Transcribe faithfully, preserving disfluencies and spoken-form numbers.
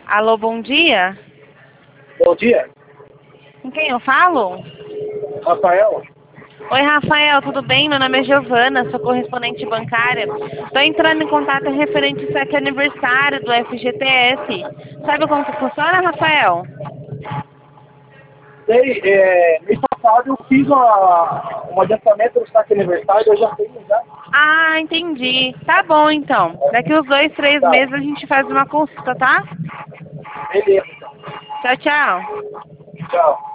Alô, bom dia. Bom dia, Com quem eu falo? Rafael. Oi, Rafael, tudo bem? Meu nome é Giovana, sou correspondente bancária. Estou entrando em contato referente ao sete aniversário do F G T S. Sabe como que funciona, Rafael? Sei, é, mês passado eu fiz uma, um adiantamento no saque aniversário, eu já tenho já. Ah, entendi. Tá bom, então. Daqui uns dois, três Tá, meses a gente faz uma consulta, tá? beleza, então. Tchau, tchau. Tchau.